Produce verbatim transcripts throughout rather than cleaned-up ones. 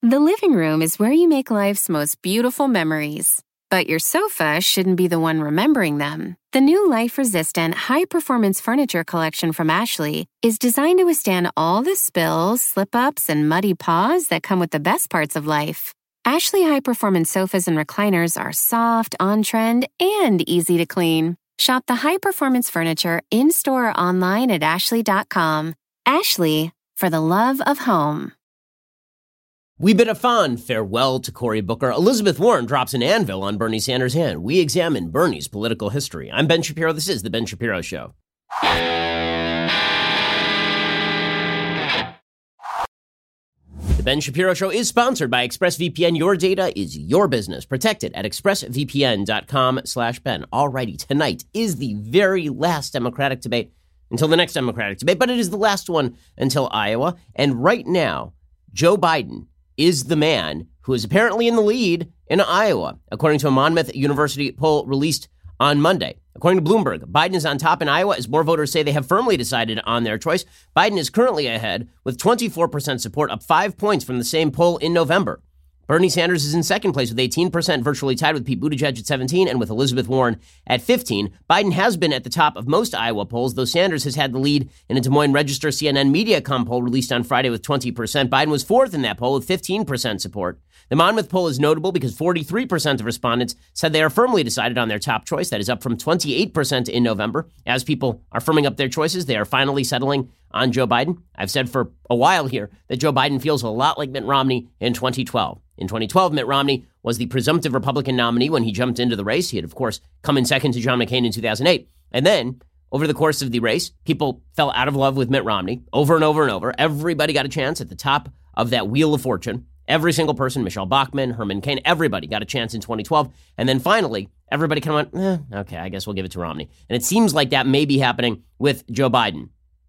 The living room is where you make life's most beautiful memories. But your sofa shouldn't be the one remembering them. The new life-resistant, high-performance furniture collection from Ashley is designed to withstand all the spills, slip-ups, and muddy paws that come with the best parts of life. Ashley high-performance sofas and recliners are soft, on-trend, and easy to clean. Shop the high-performance furniture in-store or online at ashley dot com. Ashley, for the love of home. We bid a fond farewell to Cory Booker. Elizabeth Warren drops an anvil on Bernie Sanders' hand. We examine Bernie's political history. I'm Ben Shapiro. This is The Ben Shapiro Show. The Ben Shapiro Show is sponsored by ExpressVPN. Your data is your business. Protect it at expressvpn.com slash Ben. Alrighty, tonight is the very last Democratic debate until the next Democratic debate, but it is the last one until Iowa. And right now, Joe Biden is the man who is apparently in the lead in Iowa, according to a Monmouth University poll released on Monday. According to Bloomberg, Biden is on top in Iowa as more voters say they have firmly decided on their choice. Biden is currently ahead with twenty-four percent support, up five points from the same poll in November. Bernie Sanders is in second place with eighteen percent, virtually tied with Pete Buttigieg at seventeen and with Elizabeth Warren at fifteen. Biden has been at the top of most Iowa polls, though Sanders has had the lead in a Des Moines Register C N N Mediacom poll released on Friday with twenty percent. Biden was fourth in that poll with fifteen percent support. The Monmouth poll is notable because forty-three percent of respondents said they are firmly decided on their top choice. That is up from twenty-eight percent in November. As people are firming up their choices, they are finally settling on Joe Biden. I've said for a while here that Joe Biden feels a lot like Mitt Romney in twenty twelve. In twenty twelve, Mitt Romney was the presumptive Republican nominee when he jumped into the race. He had, of course, come in second to John McCain in two thousand eight. And then, over the course of the race, people fell out of love with Mitt Romney over and over and over. Everybody got a chance at the top of that wheel of fortune. Every single person, Michelle Bachmann, Herman Cain, everybody got a chance in twenty twelve. And then finally, everybody kind of went, eh, okay, I guess we'll give it to Romney. And it seems like that may be happening with Joe Biden.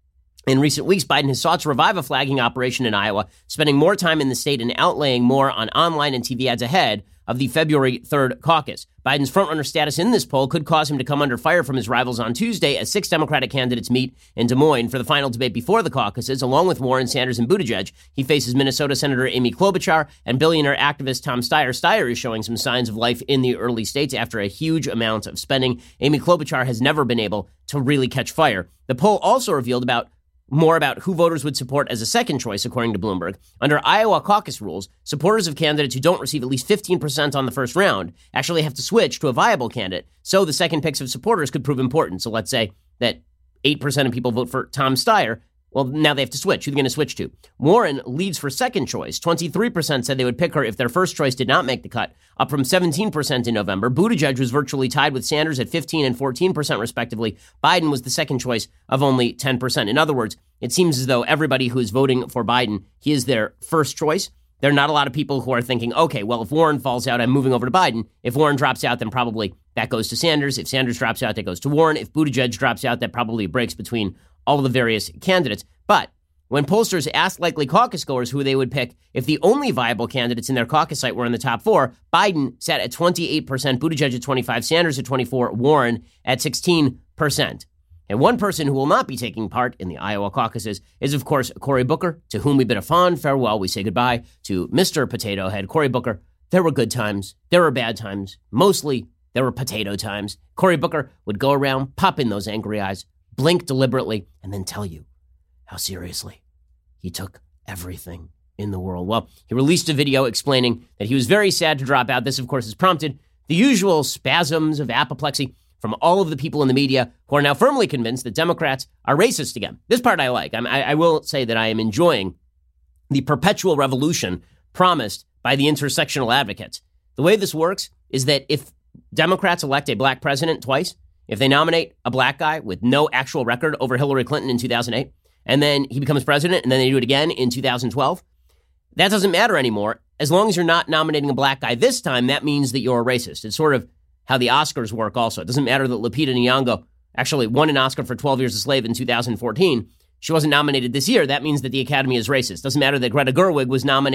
In recent weeks, Biden has sought to revive a flagging operation in Iowa, spending more time in the state and outlaying more on online and T V ads ahead of the February third caucus. Biden's frontrunner status in this poll could cause him to come under fire from his rivals on Tuesday as six Democratic candidates meet in Des Moines for the final debate before the caucuses. Along with Warren, Sanders, and Buttigieg, he faces Minnesota Senator Amy Klobuchar and billionaire activist Tom Steyer. Steyer is showing some signs of life in the early states after a huge amount of spending. Amy Klobuchar has never been able to really catch fire. The poll also revealed about more about who voters would support as a second choice, according to Bloomberg. Under Iowa caucus rules, supporters of candidates who don't receive at least fifteen percent on the first round actually have to switch to a viable candidate, so the second picks of supporters could prove important. So let's say that eight percent of people vote for Tom Steyer. Well, now they have to switch. Who are they going to switch to? Warren leads for second choice. twenty-three percent said they would pick her if their first choice did not make the cut, up from seventeen percent in November. Buttigieg was virtually tied with Sanders at fifteen and fourteen percent respectively. Biden was the second choice of only ten percent. In other words, it seems as though everybody who is voting for Biden, he is their first choice. There are not a lot of people who are thinking, okay, well, if Warren falls out, I'm moving over to Biden. If Warren drops out, then probably that goes to Sanders. If Sanders drops out, that goes to Warren. If Buttigieg drops out, that probably breaks between all of the various candidates. But when pollsters asked likely caucus goers who they would pick if the only viable candidates in their caucus site were in the top four, Biden sat at twenty-eight percent, Buttigieg at twenty-five, Sanders at twenty-four, Warren at sixteen percent. And one person who will not be taking part in the Iowa caucuses is, of course, Cory Booker, to whom we bid a fond farewell. We say goodbye to Mister Potato Head. Cory Booker, there were good times. There were bad times. Mostly, there were potato times. Cory Booker would go around, pop in those angry eyes, blink deliberately, and then tell you how seriously he took everything in the world. Well, he released a video explaining that he was very sad to drop out. This, of course, has prompted the usual spasms of apoplexy from all of the people in the media who are now firmly convinced that Democrats are racist again. This part I like. I'm, I, I will say that I am enjoying the perpetual revolution promised by the intersectional advocates. The way this works is that if Democrats elect a black president twice, if they nominate a black guy with no actual record over Hillary Clinton in two thousand eight, and then he becomes president, and then they do it again in two thousand twelve, that doesn't matter anymore. As long as you're not nominating a black guy this time, that means that you're a racist. It's sort of how the Oscars work also. It doesn't matter that Lupita Nyong'o actually won an Oscar for twelve Years a Slave in two thousand fourteen. She wasn't nominated this year. That means that the Academy is racist. Doesn't matter that Greta Gerwig was nominated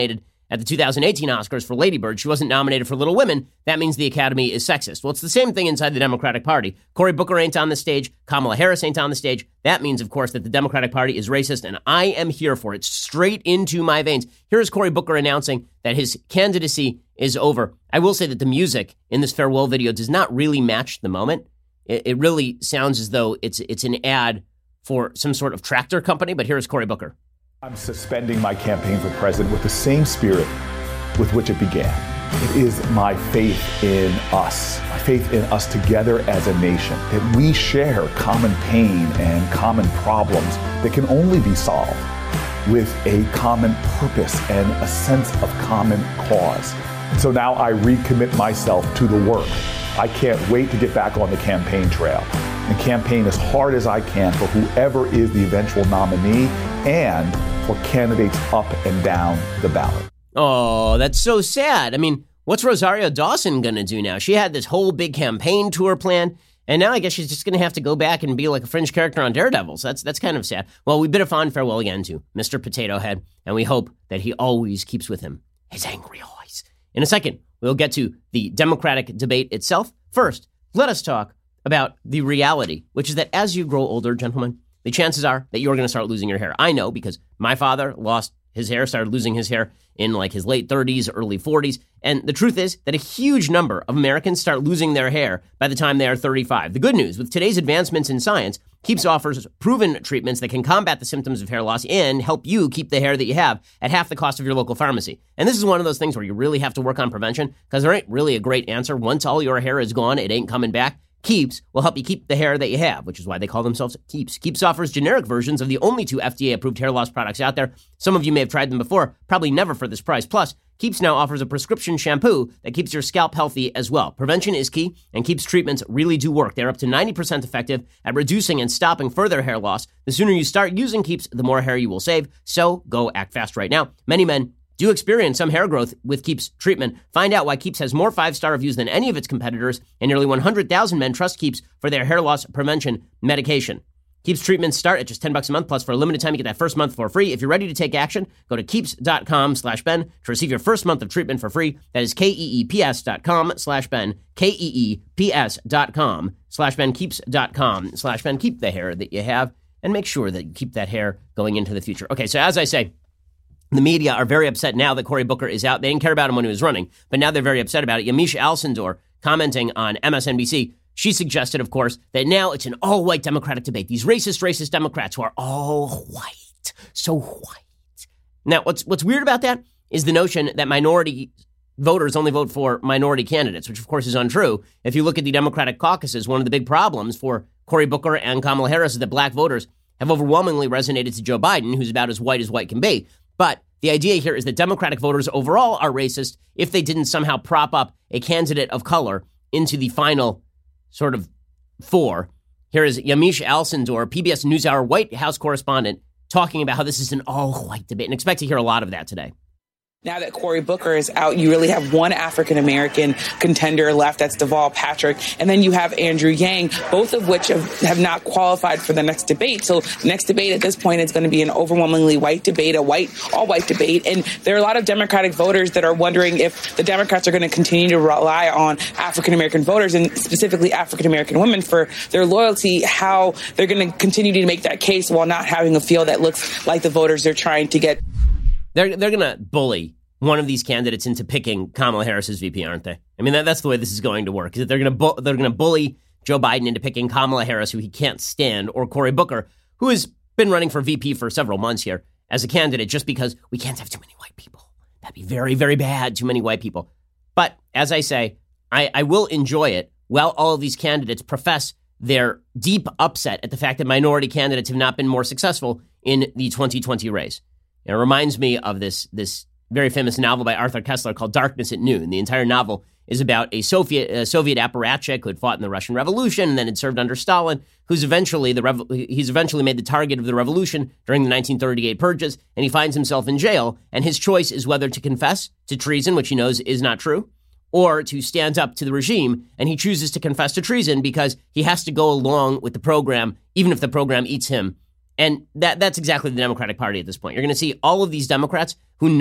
at the two thousand eighteen Oscars for Lady Bird, she wasn't nominated for Little Women. That means the Academy is sexist. Well, it's the same thing inside the Democratic Party. Cory Booker ain't on the stage. Kamala Harris ain't on the stage. That means, of course, that the Democratic Party is racist, and I am here for it. Straight into my veins. Here's Cory Booker announcing that his candidacy is over. I will say that the music in this farewell video does not really match the moment. It, it really sounds as though it's it's an ad for some sort of tractor company, but here's Cory Booker. I'm suspending my campaign for president with the same spirit with which it began. It is my faith in us, my faith in us together as a nation, that we share common pain and common problems that can only be solved with a common purpose and a sense of common cause. So now I recommit myself to the work. I can't wait to get back on the campaign trail and campaign as hard as I can for whoever is the eventual nominee and for candidates up and down the ballot. Oh, that's so sad. I mean, what's Rosario Dawson going to do now? She had this whole big campaign tour plan, and now I guess she's just going to have to go back and be like a fringe character on Daredevil. So that's that's kind of sad. Well, we bid a fond farewell again to Mister Potato Head, and we hope that he always keeps with him his angry eyes. In a second, we'll get to the Democratic debate itself. First, let us talk about the reality, which is that as you grow older, gentlemen, the chances are that you're going to start losing your hair. I know because my father lost his hair, started losing his hair in like his late thirties, early forties. And the truth is that a huge number of Americans start losing their hair by the time they are thirty-five. The good news, with today's advancements in science, Keeps offers proven treatments that can combat the symptoms of hair loss and help you keep the hair that you have at half the cost of your local pharmacy. And this is one of those things where you really have to work on prevention because there ain't really a great answer. Once all your hair is gone, it ain't coming back. Keeps will help you keep the hair that you have, which is why they call themselves Keeps. Keeps offers generic versions of the only two F D A-approved hair loss products out there. Some of you may have tried them before, probably never for this price. Plus, Keeps now offers a prescription shampoo that keeps your scalp healthy as well. Prevention is key, and Keeps treatments really do work. They're up to ninety percent effective at reducing and stopping further hair loss. The sooner you start using Keeps, the more hair you will save. So go act fast right now. Many men do experience some hair growth with Keeps treatment. Find out why Keeps has more five-star reviews than any of its competitors, and nearly one hundred thousand men trust Keeps for their hair loss prevention medication. Keeps treatments start at just ten bucks a month, plus for a limited time, you get that first month for free. If you're ready to take action, go to keeps.com slash Ben to receive your first month of treatment for free. That is K-E-E-P-S dot com slash Ben, K-E-E-P-S dot com slash Ben, keeps.com slash Ben. Keep the hair that you have and make sure that you keep that hair going into the future. Okay, so as I say, the media are very upset now that Cory Booker is out. They didn't care about him when he was running, but now they're very upset about it. Yamiche Alcindor, commenting on M S N B C, she suggested, of course, that now it's an all-white Democratic debate. These racist, racist Democrats who are all white, so white. Now, what's what's weird about that is the notion that minority voters only vote for minority candidates, which, of course, is untrue. If you look at the Democratic caucuses, one of the big problems for Cory Booker and Kamala Harris is that black voters have overwhelmingly resonated to Joe Biden, who's about as white as white can be. But the idea here is that Democratic voters overall are racist if they didn't somehow prop up a candidate of color into the final sort of four. Here is Yamiche Alcindor, P B S NewsHour White House correspondent, talking about how this is an all-white debate, and expect to hear a lot of that today. Now that Cory Booker is out, you really have one African-American contender left. That's Deval Patrick. And then you have Andrew Yang, both of which have, have not qualified for the next debate. So the next debate at this point is going to be an overwhelmingly white debate, a white, all-white debate. And there are a lot of Democratic voters that are wondering if the Democrats are going to continue to rely on African-American voters and specifically African-American women for their loyalty, how they're going to continue to make that case while not having a field that looks like the voters they're trying to get. They're they're going to bully one of these candidates into picking Kamala Harris as V P, aren't they? I mean, that, that's the way this is going to work. Is that they're going to bu- they're going to bully Joe Biden into picking Kamala Harris, who he can't stand, or Cory Booker, who has been running for V P for several months here as a candidate, just because we can't have too many white people. That'd be very, very bad. Too many white people. But as I say, I, I will enjoy it while all of these candidates profess their deep upset at the fact that minority candidates have not been more successful in the twenty twenty race. It reminds me of this this very famous novel by Arthur Koestler called Darkness at Noon. The entire novel is about a Soviet a Soviet apparatchik who had fought in the Russian Revolution and then had served under Stalin, who's eventually the rev- he's eventually made the target of the revolution during the nineteen thirty-eight purges, and he finds himself in jail, and his choice is whether to confess to treason, which he knows is not true, or to stand up to the regime, and he chooses to confess to treason because he has to go along with the program, even if the program eats him. And that that's exactly the Democratic Party at this point. You're going to see all of these Democrats who know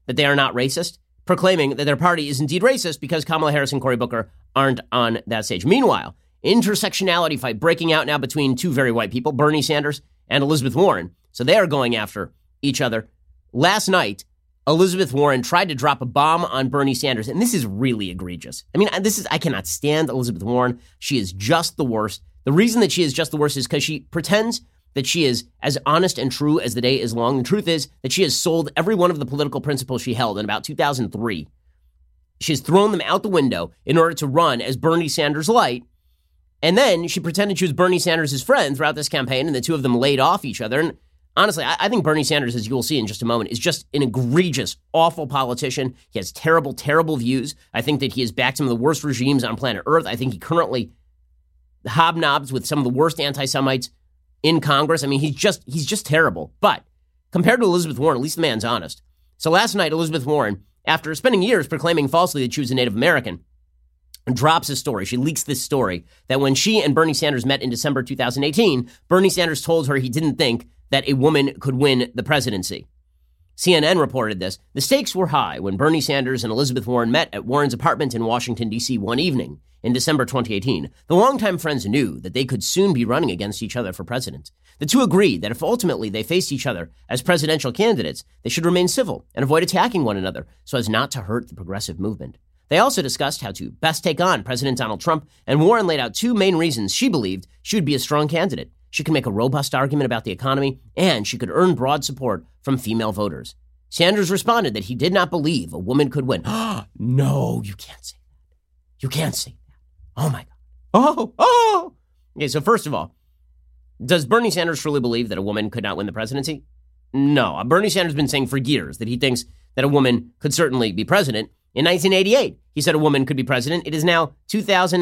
that they are not racist, proclaiming that their party is indeed racist because Kamala Harris and Cory Booker aren't on that stage. Meanwhile, intersectionality fight breaking out now between two very white people, Bernie Sanders and Elizabeth Warren. So they are going after each other. Last night, Elizabeth Warren tried to drop a bomb on Bernie Sanders, and this is really egregious. I mean, this is I cannot stand Elizabeth Warren. She is just the worst. The reason that she is just the worst is because she pretends that she is as honest and true as the day is long. The truth is that she has sold every one of the political principles she held in about two thousand three. She's thrown them out the window in order to run as Bernie Sanders light. And then she pretended she was Bernie Sanders' friend throughout this campaign, and the two of them laid off each other. And honestly, I, I think Bernie Sanders, as you will see in just a moment, is just an egregious, awful politician. He has terrible, terrible views. I think that he has backed some of the worst regimes on planet Earth. I think he currently hobnobs with some of the worst anti-Semites in Congress. I mean, he's just he's just terrible. But compared to Elizabeth Warren, at least the man's honest. So last night, Elizabeth Warren, after spending years proclaiming falsely that she was a Native American, drops a story. She leaks this story that when she and Bernie Sanders met in December two thousand eighteen, Bernie Sanders told her he didn't think that a woman could win the presidency. C N N reported this. The stakes were high when Bernie Sanders and Elizabeth Warren met at Warren's apartment in Washington, D C one evening in December twenty eighteen. The longtime friends knew that they could soon be running against each other for president. The two agreed that if ultimately they faced each other as presidential candidates, they should remain civil and avoid attacking one another so as not to hurt the progressive movement. They also discussed how to best take on President Donald Trump, and Warren laid out two main reasons she believed she would be a strong candidate. She could make a robust argument about the economy, and she could earn broad support from female voters. Sanders responded that he did not believe a woman could win. No, you can't say that. You can't say that. Oh, my God. Oh, oh. Okay, so first of all, does Bernie Sanders truly believe that a woman could not win the presidency? No. Bernie Sanders has been saying for years that he thinks that a woman could certainly be president. In nineteen eighty-eight, he said a woman could be president. It is now two thousand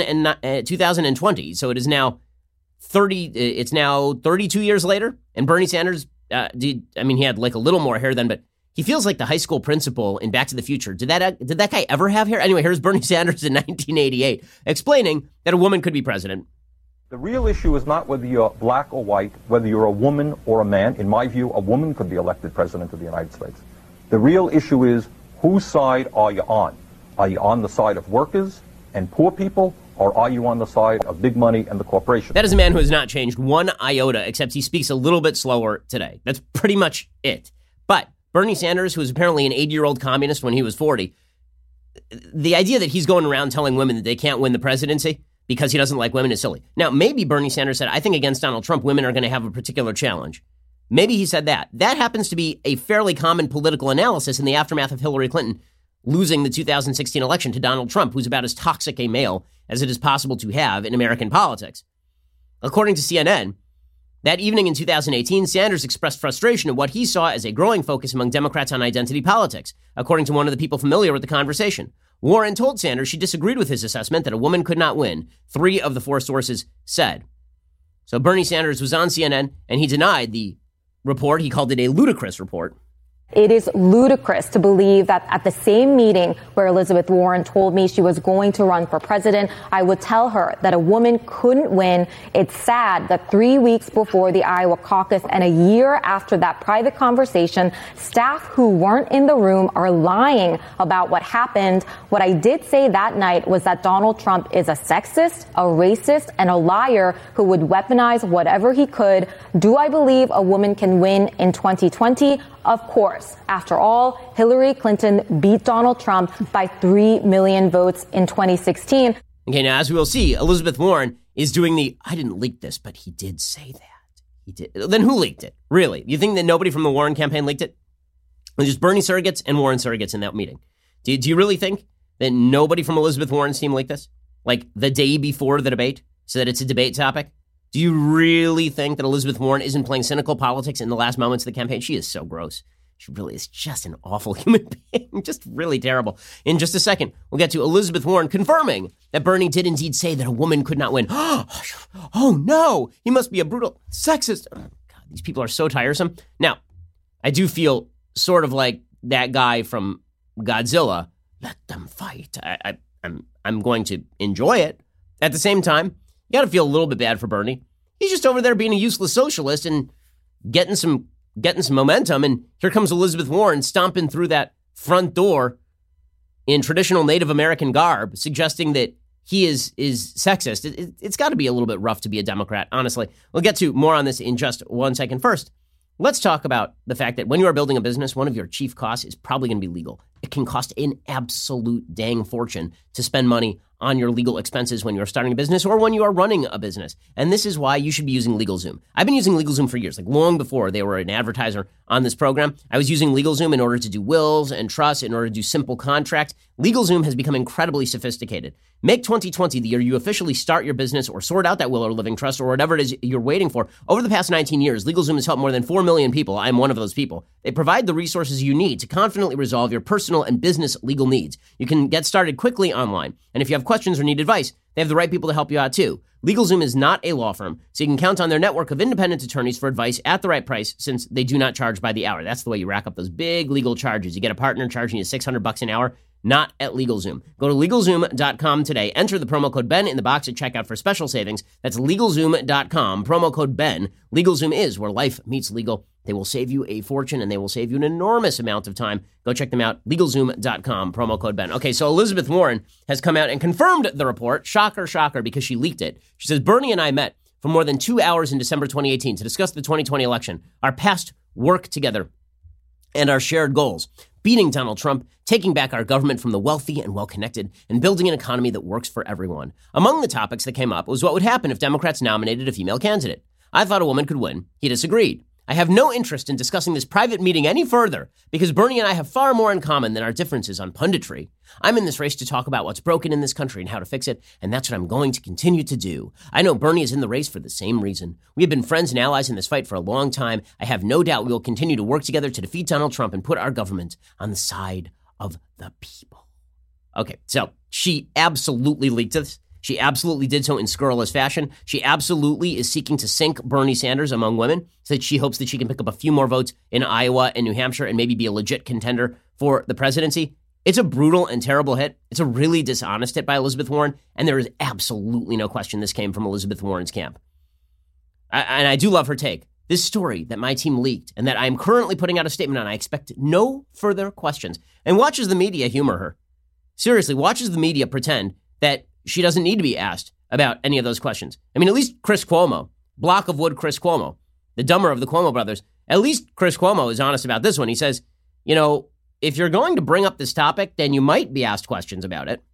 twenty, so it is now thirty. It's now thirty-two years later, and Bernie Sanders, uh, did, I mean, he had like a little more hair then, but he feels like the high school principal in Back to the Future. Did that uh, did that guy ever have hair? Anyway, here's Bernie Sanders in nineteen eighty-eight explaining that a woman could be president. The real issue is not whether you're black or white, whether you're a woman or a man. In my view, a woman could be elected president of the United States. The real issue is, whose side are you on? Are you on the side of workers and poor people, or are you on the side of big money and the corporations? That is a man who has not changed one iota, except he speaks a little bit slower today. That's pretty much it. But Bernie Sanders, who was apparently an eighty-year-old communist when he was forty, the idea that he's going around telling women that they can't win the presidency because he doesn't like women is silly. Now, maybe Bernie Sanders said, I think against Donald Trump, women are going to have a particular challenge. Maybe he said that. That happens to be a fairly common political analysis in the aftermath of Hillary Clinton losing the two thousand sixteen election to Donald Trump, who's about as toxic a male as it is possible to have in American politics. According to C N N, that evening in two thousand eighteen, Sanders expressed frustration at what he saw as a growing focus among Democrats on identity politics, according to one of the people familiar with the conversation. Warren told Sanders she disagreed with his assessment that a woman could not win, three of the four sources said. So Bernie Sanders was on C N N, and he denied the report. He called it a ludicrous report. It is ludicrous to believe that at the same meeting where Elizabeth Warren told me she was going to run for president, I would tell her that a woman couldn't win. It's sad that three weeks before the Iowa caucus and a year after that private conversation, staff who weren't in the room are lying about what happened. What I did say that night was that Donald Trump is a sexist, a racist, and a liar who would weaponize whatever he could. Do I believe a woman can win in twenty twenty? Of course. After all, Hillary Clinton beat Donald Trump by three million votes in twenty sixteen. Okay, now, as we will see, Elizabeth Warren is doing the, I didn't leak this, but he did say that. He did. Then who leaked it? Really? You think that nobody from the Warren campaign leaked it? It was just Bernie surrogates and Warren surrogates in that meeting. Do, do you really think that nobody from Elizabeth Warren's team leaked this? Like the day before the debate, so that it's a debate topic? Do you really think that Elizabeth Warren isn't playing cynical politics in the last moments of the campaign? She is so gross. She really is just an awful human being, just really terrible. In just a second, we'll get to Elizabeth Warren confirming that Bernie did indeed say that a woman could not win. Oh, no, he must be a brutal sexist. Oh, God, these people are so tiresome. Now, I do feel sort of like that guy from Godzilla. Let them fight. I, I, I'm, I'm going to enjoy it. At the same time, you got to feel a little bit bad for Bernie. He's just over there being a useless socialist and getting some getting some momentum. And here comes Elizabeth Warren stomping through that front door in traditional Native American garb, suggesting that he is is sexist. It, it, it's got to be a little bit rough to be a Democrat, honestly. We'll get to more on this in just one second. First, let's talk about the fact that when you are building a business, one of your chief costs is probably going to be legal. It can cost an absolute dang fortune to spend money on your legal expenses when you're starting a business or when you are running a business. And this is why you should be using LegalZoom. I've been using LegalZoom for years, like long before they were an advertiser on this program. I was using LegalZoom in order to do wills and trusts, in order to do simple contracts. LegalZoom has become incredibly sophisticated. Make twenty twenty the year you officially start your business or sort out that will or living trust or whatever it is you're waiting for. Over the past nineteen years, LegalZoom has helped more than four million people. I'm one of those people. They provide the resources you need to confidently resolve your personal and business legal needs. You can get started quickly online. And if you have questions or need advice, they have the right people to help you out too. LegalZoom is not a law firm, so you can count on their network of independent attorneys for advice at the right price, since they do not charge by the hour. That's the way you rack up those big legal charges. You get a partner charging you six hundred bucks an hour. Not at LegalZoom. Go to LegalZoom dot com today. Enter the promo code Ben in the box at checkout for special savings. That's LegalZoom dot com. Promo code Ben. LegalZoom is where life meets legal. They will save you a fortune, and they will save you an enormous amount of time. Go check them out. LegalZoom dot com. Promo code Ben. Okay, so Elizabeth Warren has come out and confirmed the report. Shocker, shocker, because she leaked it. She says, Bernie and I met for more than two hours in December twenty eighteen to discuss the twenty twenty election, our past work together, and our shared goals. Beating Donald Trump, taking back our government from the wealthy and well-connected, and building an economy that works for everyone. Among the topics that came up was what would happen if Democrats nominated a female candidate. I thought a woman could win. He disagreed. I have no interest in discussing this private meeting any further because Bernie and I have far more in common than our differences on punditry. I'm in this race to talk about what's broken in this country and how to fix it, and that's what I'm going to continue to do. I know Bernie is in the race for the same reason. We have been friends and allies in this fight for a long time. I have no doubt we will continue to work together to defeat Donald Trump and put our government on the side of the people. Okay, so she absolutely leaked this. She absolutely did so in scurrilous fashion. She absolutely is seeking to sink Bernie Sanders among women so that she hopes that she can pick up a few more votes in Iowa and New Hampshire and maybe be a legit contender for the presidency. It's a brutal and terrible hit. It's a really dishonest hit by Elizabeth Warren, and there is absolutely no question this came from Elizabeth Warren's camp. I, and I do love her take. This story that my team leaked and that I'm currently putting out a statement on, I expect no further questions. And watches the media humor her. Seriously, watches the media pretend that she doesn't need to be asked about any of those questions. I mean, at least Chris Cuomo, block of wood Chris Cuomo, the dumber of the Cuomo brothers, at least Chris Cuomo is honest about this one. He says, you know, if you're going to bring up this topic, then you might be asked questions about it.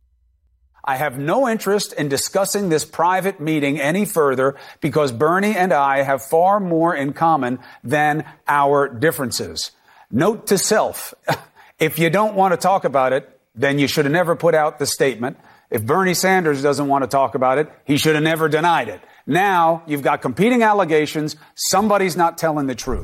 I have no interest in discussing this private meeting any further because Bernie and I have far more in common than our differences. Note to self, if you don't want to talk about it, then you should have never put out the statement. If Bernie Sanders doesn't want to talk about it, he should have never denied it. Now you've got competing allegations. Somebody's not telling the truth.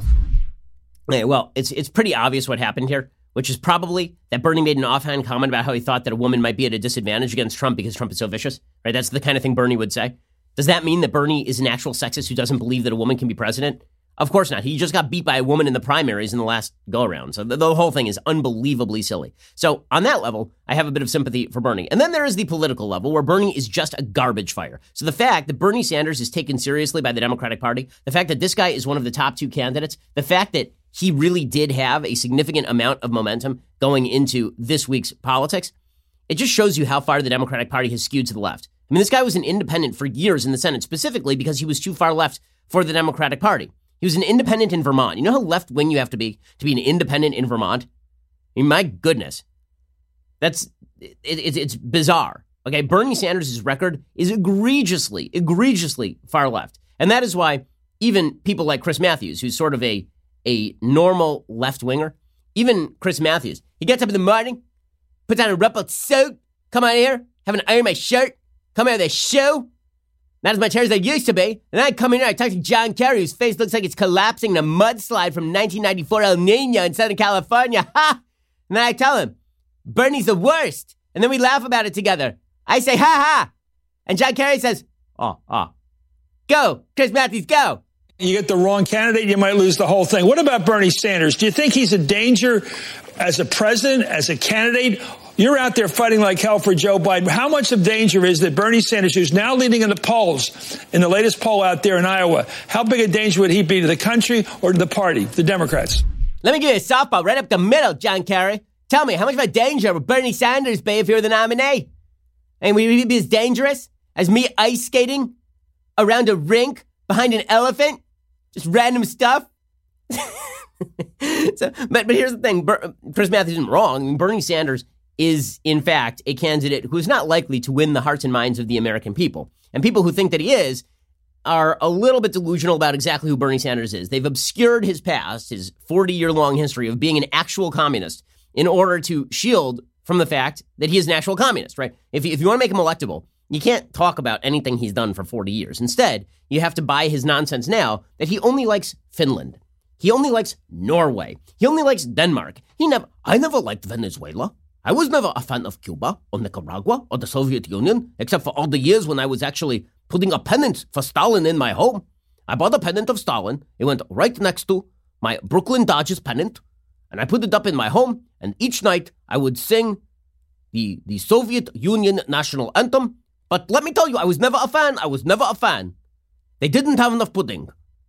Okay, well, it's it's pretty obvious what happened here, which is probably that Bernie made an offhand comment about how he thought that a woman might be at a disadvantage against Trump because Trump is so vicious. Right? That's the kind of thing Bernie would say. Does that mean that Bernie is an actual sexist who doesn't believe that a woman can be president? Of course not. He just got beat by a woman in the primaries in the last go-around. So the, the whole thing is unbelievably silly. So on that level, I have a bit of sympathy for Bernie. And then there is the political level where Bernie is just a garbage fire. So the fact that Bernie Sanders is taken seriously by the Democratic Party, the fact that this guy is one of the top two candidates, the fact that he really did have a significant amount of momentum going into this week's politics, it just shows you how far the Democratic Party has skewed to the left. I mean, this guy was an independent for years in the Senate, specifically because he was too far left for the Democratic Party. He was an independent in Vermont. You know how left-wing you have to be to be an independent in Vermont? I mean, my goodness. That's, it, it, it's bizarre. Okay, Bernie Sanders' record is egregiously, egregiously far left. And that is why even people like Chris Matthews, who's sort of a, a normal left-winger, even Chris Matthews, he gets up in the morning, puts on a rumpled suit, come on here, have an iron my shirt, come out of the show. Not as much hair as I used to be. And I come in here, I talk to John Kerry, whose face looks like it's collapsing in a mudslide from nineteen ninety-four El Nino in Southern California. Ha! And then I tell him, Bernie's the worst. And then we laugh about it together. I say, ha ha. And John Kerry says, oh, oh. Go, Chris Matthews, go. You get the wrong candidate, you might lose the whole thing. What about Bernie Sanders? Do you think he's a danger as a president, as a candidate? You're out there fighting like hell for Joe Biden. How much of danger is that Bernie Sanders, who's now leading in the polls, in the latest poll out there in Iowa, how big a danger would he be to the country or to the party, the Democrats? Let me give you a softball right up the middle, John Kerry. Tell me, how much of a danger would Bernie Sanders be if you're the nominee? And would he be as dangerous as me ice skating around a rink behind an elephant? Just random stuff? so, but, but here's the thing. Ber- Chris Matthews isn't wrong. I mean, Bernie Sanders is, in fact, a candidate who is not likely to win the hearts and minds of the American people. And people who think that he is are a little bit delusional about exactly who Bernie Sanders is. They've obscured his past, his forty-year-long history of being an actual communist, in order to shield from the fact that he is an actual communist, right? If, if you want to make him electable, you can't talk about anything he's done for forty years. Instead, you have to buy his nonsense now that he only likes Finland. He only likes Norway. He only likes Denmark. He never, I never liked Venezuela. I was never a fan of Cuba or Nicaragua or the Soviet Union, except for all the years when I was actually putting a pennant for Stalin in my home. I bought a pennant of Stalin. It went right next to my Brooklyn Dodgers pennant, and I put it up in my home, and each night I would sing the, the Soviet Union national anthem. But let me tell you, I was never a fan. I was never a fan. They didn't have enough pudding.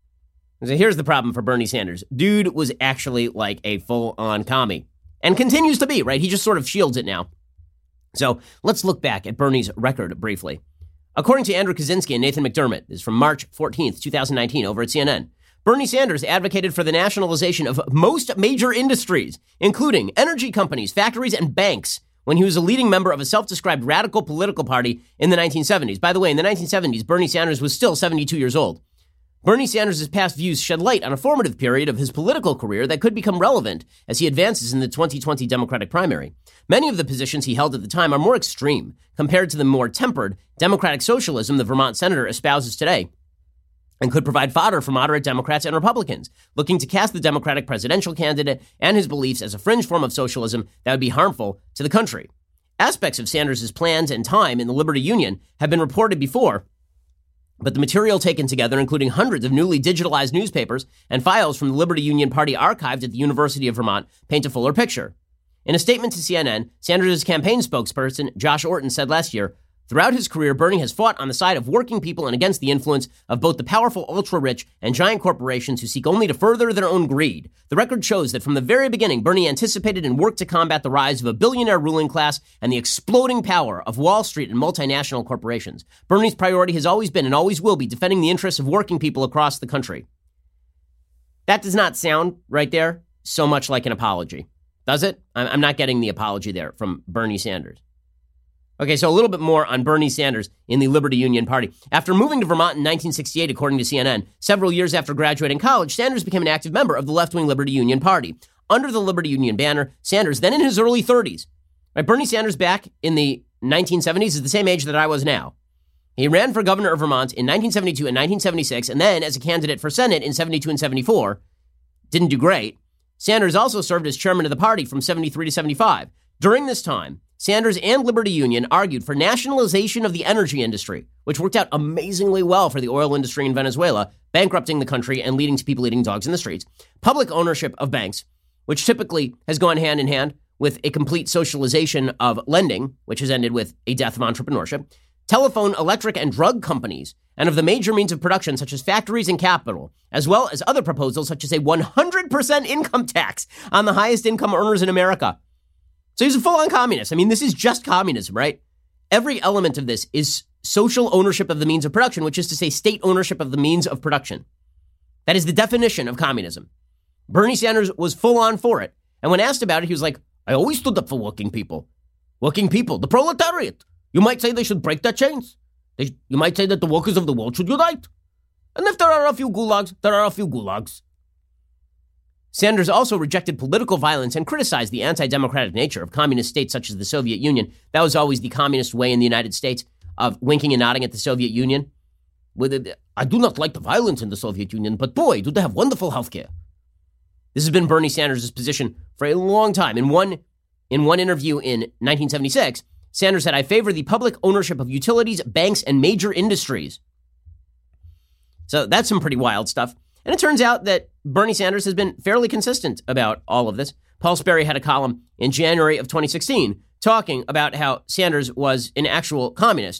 So here's the problem for Bernie Sanders. Dude was actually like a full-on commie. And continues to be, right? He just sort of shields it now. So let's look back at Bernie's record briefly. According to Andrew Kaczynski and Nathan McDermott, this is from March fourteenth, twenty nineteen, over at C N N, Bernie Sanders advocated for the nationalization of most major industries, including energy companies, factories, and banks, when he was a leading member of a self-described radical political party in the nineteen seventies. By the way, in the nineteen seventies, Bernie Sanders was still seventy-two years old. Bernie Sanders' past views shed light on a formative period of his political career that could become relevant as he advances in the twenty twenty Democratic primary. Many of the positions he held at the time are more extreme compared to the more tempered democratic socialism the Vermont senator espouses today, and could provide fodder for moderate Democrats and Republicans looking to cast the Democratic presidential candidate and his beliefs as a fringe form of socialism that would be harmful to the country. Aspects of Sanders' plans and time in the Liberty Union have been reported before, but the material taken together, including hundreds of newly digitalized newspapers and files from the Liberty Union Party archived at the University of Vermont, paint a fuller picture. In a statement to C N N, Sanders' campaign spokesperson, Josh Orton, said last year, throughout his career, Bernie has fought on the side of working people and against the influence of both the powerful ultra-rich and giant corporations who seek only to further their own greed. The record shows that from the very beginning, Bernie anticipated and worked to combat the rise of a billionaire ruling class and the exploding power of Wall Street and multinational corporations. Bernie's priority has always been and always will be defending the interests of working people across the country. That does not sound, right there, so much like an apology. Does it? I'm not getting the apology there from Bernie Sanders. Okay, so a little bit more on Bernie Sanders in the Liberty Union Party. After moving to Vermont in nineteen sixty-eight, according to C N N, several years after graduating college, Sanders became an active member of the left-wing Liberty Union Party. Under the Liberty Union banner, Sanders, then in his early thirties, right, Bernie Sanders back in the nineteen seventies is the same age that I was now. He ran for governor of Vermont in nineteen seventy-two and nineteen seventy-six, and then as a candidate for Senate in seventy-two and seventy-four. Didn't do great. Sanders also served as chairman of the party from seventy-three to seventy-five. During this time, Sanders and Liberty Union argued for nationalization of the energy industry, which worked out amazingly well for the oil industry in Venezuela, bankrupting the country and leading to people eating dogs in the streets. Public ownership of banks, which typically has gone hand in hand with a complete socialization of lending, which has ended with a death of entrepreneurship. Telephone, electric, and drug companies, and of the major means of production such as factories and capital, as well as other proposals such as a one hundred percent income tax on the highest income earners in America. So he's a full-on communist. I mean, this is just communism, right? Every element of this is social ownership of the means of production, which is to say state ownership of the means of production. That is the definition of communism. Bernie Sanders was full-on for it. And when asked about it, he was like, I always stood up for working people. Working people, the proletariat. You might say they should break their chains. They, you might say that the workers of the world should unite. And if there are a few gulags, there are a few gulags. Sanders also rejected political violence and criticized the anti-democratic nature of communist states such as the Soviet Union. That was always the communist way in the United States of winking and nodding at the Soviet Union. With it, I do not like the violence in the Soviet Union, but boy, do they have wonderful health care. This has been Bernie Sanders' position for a long time. In one, in one interview in nineteen seventy-six, Sanders said, I favor the public ownership of utilities, banks, and major industries. So that's some pretty wild stuff. And it turns out that Bernie Sanders has been fairly consistent about all of this. Paul Sperry had a column in January of twenty sixteen talking about how Sanders was an actual communist.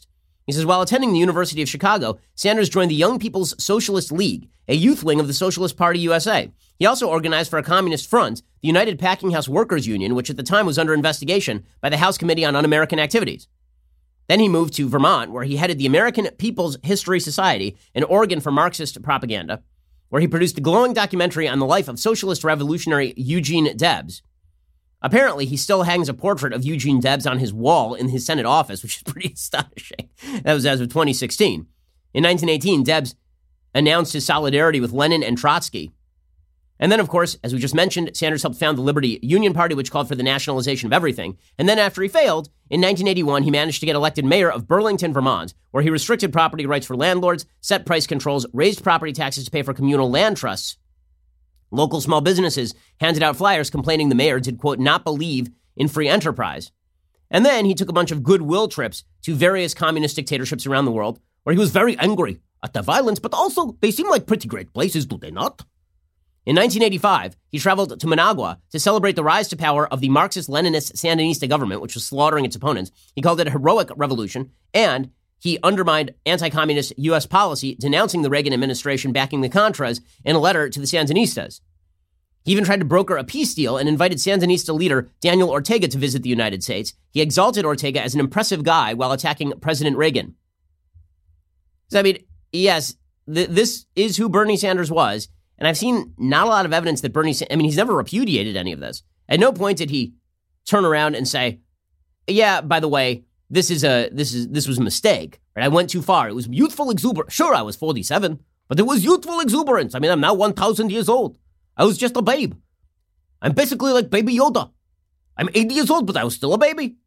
He says, while attending the University of Chicago, Sanders joined the Young People's Socialist League, a youth wing of the Socialist Party U S A. He also organized for a communist front, the United Packing House Workers Union, which at the time was under investigation by the House Committee on Un-American Activities. Then he moved to Vermont, where he headed the American People's History Society, an organ for Marxist propaganda, where he produced a glowing documentary on the life of socialist revolutionary Eugene Debs. Apparently, he still hangs a portrait of Eugene Debs on his wall in his Senate office, which is pretty astonishing. That was as of twenty sixteen. In nineteen eighteen, Debs announced his solidarity with Lenin and Trotsky. And then, of course, as we just mentioned, Sanders helped found the Liberty Union Party, which called for the nationalization of everything. And then after he failed, in nineteen eighty-one, he managed to get elected mayor of Burlington, Vermont, where he restricted property rights for landlords, set price controls, raised property taxes to pay for communal land trusts. Local small businesses handed out flyers complaining the mayor did, quote, not believe in free enterprise. And then he took a bunch of goodwill trips to various communist dictatorships around the world, where he was very angry at the violence, but also they seem like pretty great places, do they not? In nineteen eighty-five, he traveled to Managua to celebrate the rise to power of the Marxist-Leninist Sandinista government, which was slaughtering its opponents. He called it a heroic revolution, and he undermined anti-communist U S policy, denouncing the Reagan administration backing the Contras in a letter to the Sandinistas. He even tried to broker a peace deal and invited Sandinista leader Daniel Ortega to visit the United States. He exalted Ortega as an impressive guy while attacking President Reagan. So, I mean, yes, th- this is who Bernie Sanders was. And I've seen not a lot of evidence that Bernie, I mean, he's never repudiated any of this. At no point did he turn around and say, yeah, by the way, this is a, this is, this was a mistake, right? I went too far. It was youthful exuberance. Sure, I was forty-seven, but it was youthful exuberance. I mean, I'm now one thousand years old. I was just a babe. I'm basically like Baby Yoda. I'm eighty years old, but I was still a baby.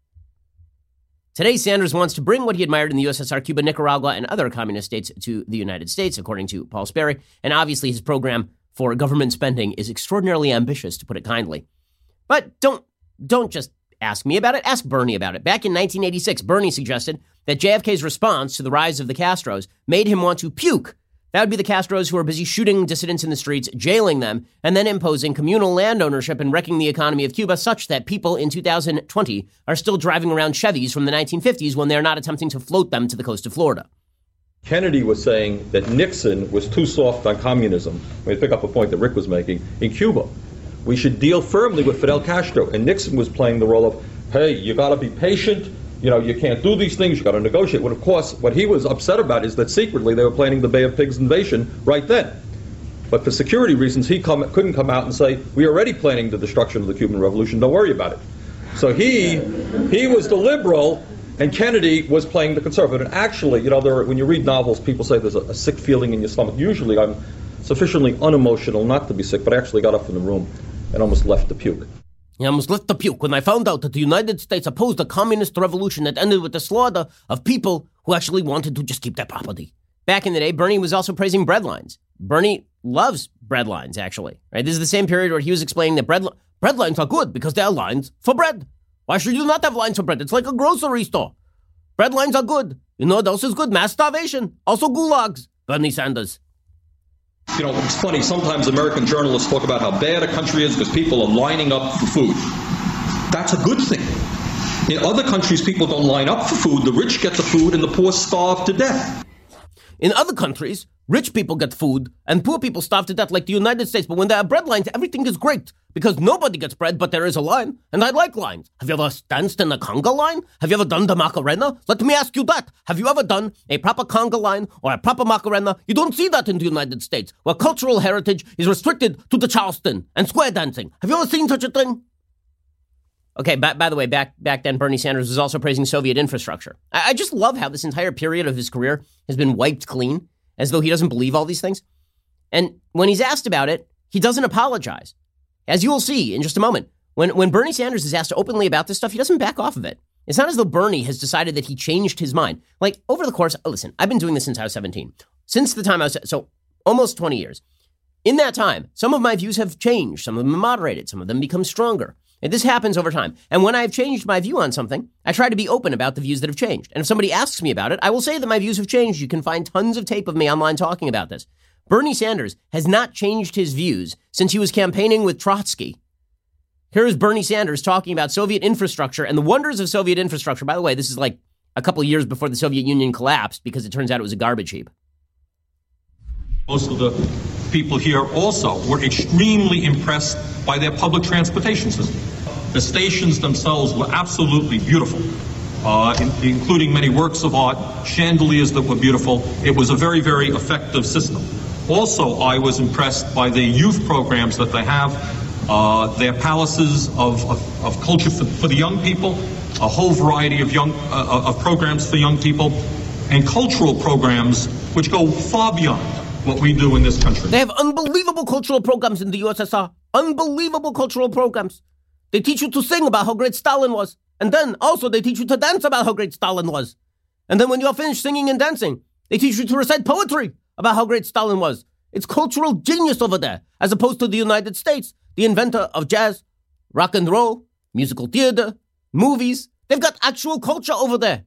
Today, Sanders wants to bring what he admired in the U S S R, Cuba, Nicaragua, and other communist states to the United States, according to Paul Sperry. And obviously, his program for government spending is extraordinarily ambitious, to put it kindly. But don't don't just ask me about it. Ask Bernie about it. Back in nineteen eighty-six, Bernie suggested that J F K's response to the rise of the Castros made him want to puke. That would be the Castros who are busy shooting dissidents in the streets, jailing them, and then imposing communal land ownership and wrecking the economy of Cuba such that people in two thousand twenty are still driving around Chevys from the nineteen fifties when they're not attempting to float them to the coast of Florida. Kennedy was saying that Nixon was too soft on communism. Let me pick up a point that Rick was making. In Cuba, we should deal firmly with Fidel Castro. And Nixon was playing the role of, hey, you got to be patient. You know, you can't do these things. You got to negotiate. Well, of course, what he was upset about is that secretly they were planning the Bay of Pigs invasion right then. But for security reasons, he come, couldn't come out and say, we're already planning the destruction of the Cuban Revolution. Don't worry about it. So he he was the liberal, and Kennedy was playing the conservative. And actually, you know, there are, when you read novels, people say there's a, a sick feeling in your stomach. Usually I'm sufficiently unemotional not to be sick, but I actually got up in the room and almost left to puke. I almost left the puke when I found out that the United States opposed a communist revolution that ended with the slaughter of people who actually wanted to just keep their property. Back in the day, Bernie was also praising breadlines. Bernie loves breadlines, actually. Right? This is the same period where he was explaining that bread breadlines are good because they are lines for bread. Why should you not have lines for bread? It's like a grocery store. Breadlines are good. You know what else is good? Mass starvation. Also gulags. Bernie Sanders. You know, it's funny, sometimes American journalists talk about how bad a country is because people are lining up for food. That's a good thing. In other countries, people don't line up for food. The rich get the food and the poor starve to death. In other countries, rich people get food and poor people starve to death like the United States. But when there are bread lines, everything is great because nobody gets bread, but there is a line. And I like lines. Have you ever danced in a conga line? Have you ever done the Macarena? Let me ask you that. Have you ever done a proper conga line or a proper Macarena? You don't see that in the United States, where cultural heritage is restricted to the Charleston and square dancing. Have you ever seen such a thing? Okay, by, by the way, back back then, Bernie Sanders was also praising Soviet infrastructure. I, I just love how this entire period of his career has been wiped clean, as though he doesn't believe all these things. And when he's asked about it, he doesn't apologize. As you will see in just a moment, when, when Bernie Sanders is asked openly about this stuff, he doesn't back off of it. It's not as though Bernie has decided that he changed his mind. Like, over the course, oh, listen, I've been doing this since I was seventeen. Since the time I was, so almost twenty years. In that time, some of my views have changed. Some of them moderated. Some of them become stronger. And this happens over time. And when I've changed my view on something, I try to be open about the views that have changed. And if somebody asks me about it, I will say that my views have changed. You can find tons of tape of me online talking about this. Bernie Sanders has not changed his views since he was campaigning with Trotsky. Here is Bernie Sanders talking about Soviet infrastructure and the wonders of Soviet infrastructure. By the way, this is like a couple of years before the Soviet Union collapsed because it turns out it was a garbage heap. Most of the people here also were extremely impressed by their public transportation system. The stations themselves were absolutely beautiful, uh, in, including many works of art, chandeliers that were beautiful. It was a very, very effective system. Also, I was impressed by the youth programs that they have, uh, their palaces of, of, of culture for, for the young people, a whole variety of young uh, of programs for young people, and cultural programs which go far beyond what we do in this country. They have unbelievable cultural programs in the U S S R. Unbelievable cultural programs. They teach you to sing about how great Stalin was. And then also they teach you to dance about how great Stalin was. And then when you're finished singing and dancing, they teach you to recite poetry about how great Stalin was. It's cultural genius over there, as opposed to the United States, the inventor of jazz, rock and roll, musical theater, movies. They've got actual culture over there.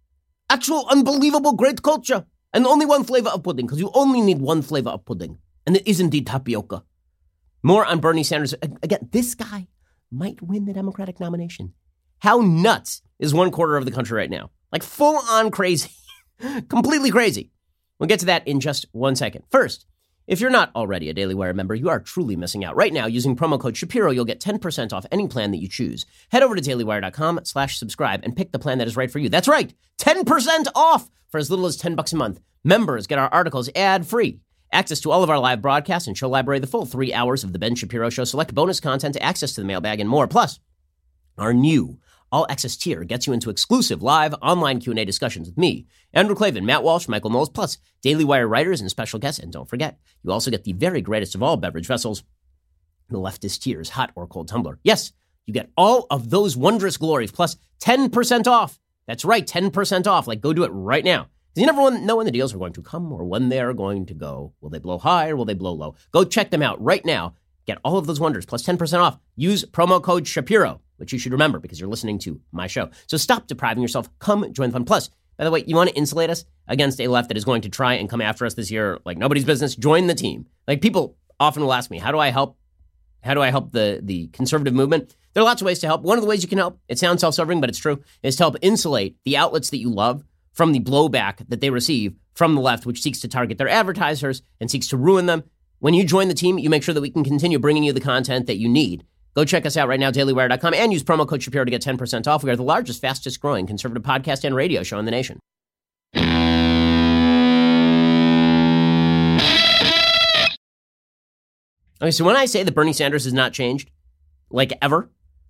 Actual unbelievable great culture. And only one flavor of pudding, because you only need one flavor of pudding. And it is indeed tapioca. More on Bernie Sanders. Again, this guy might win the Democratic nomination. How nuts is one quarter of the country right now? Like full on crazy. Completely crazy. We'll get to that in just one second. First, if you're not already a Daily Wire member, you are truly missing out. Right now, using promo code Shapiro, you'll get ten percent off any plan that you choose. Head over to dailywire.com slash subscribe and pick the plan that is right for you. That's right, ten percent off for as little as ten bucks a month. Members get our articles ad-free, access to all of our live broadcasts and show library, the full three hours of The Ben Shapiro Show, select bonus content, access to the mailbag, and more. Plus, our new all-access tier gets you into exclusive live online Q and A discussions with me, Andrew Klavan, Matt Walsh, Michael Knowles, plus Daily Wire writers and special guests. And don't forget, you also get the very greatest of all beverage vessels, the leftist tears, hot or cold tumbler. Yes, you get all of those wondrous glories, plus ten percent off. That's right, ten percent off. Like, go do it right now. Because you never know when the deals are going to come or when they are going to go. Will they blow high or will they blow low? Go check them out right now. Get all of those wonders, plus ten percent off. Use promo code Shapiro, which you should remember because you're listening to my show. So stop depriving yourself. Come join the fun. Plus, by the way, you want to insulate us against a left that is going to try and come after us this year like nobody's business? Join the team. Like, people often will ask me, how do I help? How do I help the, the conservative movement? There are lots of ways to help. One of the ways you can help, it sounds self-serving, but it's true, is to help insulate the outlets that you love from the blowback that they receive from the left, which seeks to target their advertisers and seeks to ruin them. When you join the team, you make sure that we can continue bringing you the content that you need. Go check us out right now, daily wire dot com, and use promo code Shapiro to get ten percent off. We are the largest, fastest growing conservative podcast and radio show in the nation. Okay, so when I say that Bernie Sanders has not changed, like ever,